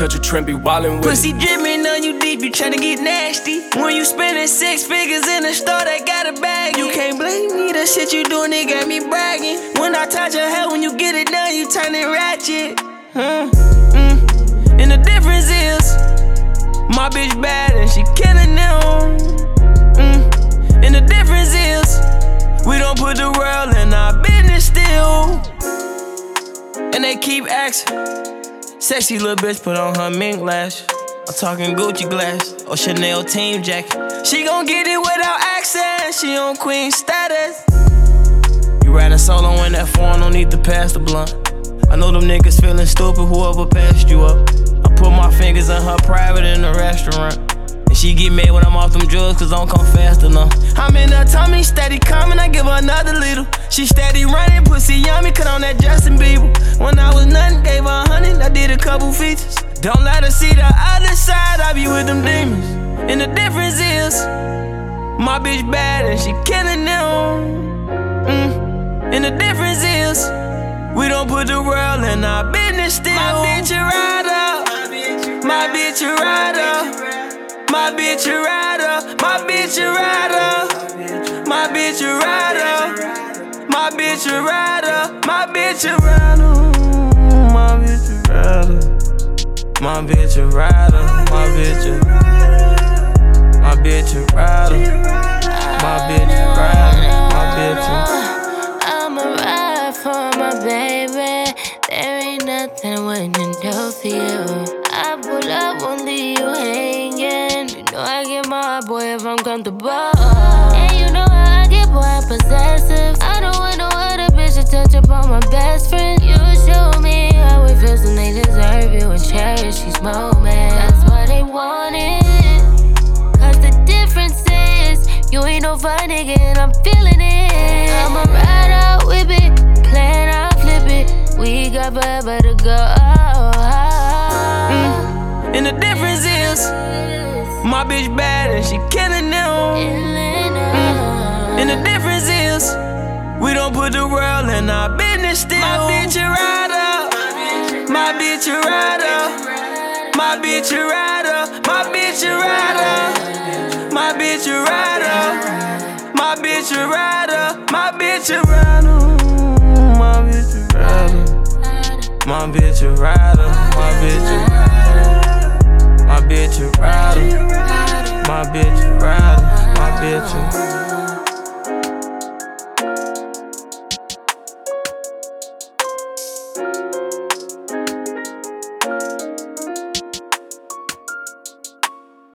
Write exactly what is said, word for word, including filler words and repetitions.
Metro Trend be wildin' with Pussy it. drippin' on you deep, you tryna get nasty. When you spending six figures in the store, they got a bag. You can't blame me, the shit you doing, it got me bragging. When I touch your hair, when you get it done, you turn it ratchet. Hmm, mm. And the difference is, my bitch bad and she killing them. Mm. And the difference is, we don't put the world in our business still. And they keep asking, sexy little bitch put on her mink lash. I'm talking Gucci glass or Chanel team jacket. She gon' get it without accent, she on queen status. You riding solo in that foreign, don't need to pass the blunt. I know them niggas feeling stupid, whoever passed you up. I put my fingers in her private in the restaurant. And she get mad when I'm off them drugs, cause I don't come fast enough. I'm in her tummy, steady coming, I give her another little. She steady running, pussy yummy, cut on that Justin Bieber. When I was nothing, gave her a hundred, I did a couple features. Don't let her see the other side, I be with them demons. And the difference is, my bitch bad and she killing them. Mm. And the difference is, we don't put the world in our business still. My bitch a rider, my bitch a rider. My bitch a rider, my bitch a rider, my bitch a rider, my bitch a rider, my bitch a rider, my bitch a rider, my bitch a rider, my bitch a rider, my bitch a rider, my bitch a rider, my bitch a. I'ma ride for my baby. There ain't nothing I wouldn't do for you. I pull up, won't leave you hanging. You know I get my boy if I'm comfortable. And you know how I get, boy, I'm possessive. I don't want no other bitch to touch up on my best friend. You show me how it feels and they deserve you and cherish these moments. That's why they want it. Cause the difference is, you ain't no fun nigga and I'm feeling it. I'ma ride out with it, plan out, flip it. We got forever to go. Mm. And the difference is, my bitch bad and she killing them. Mm. And the difference is, we don't put the world in our business still. My bitch a rider, my bitch a rider, my bitch a rider, my bitch a rider, my bitch a rider, my bitch a rider, my bitch a rider, my bitch a rider, my bitch a rider, my bitch a rider, my bitch a rider, my bitch a rider, my bitch a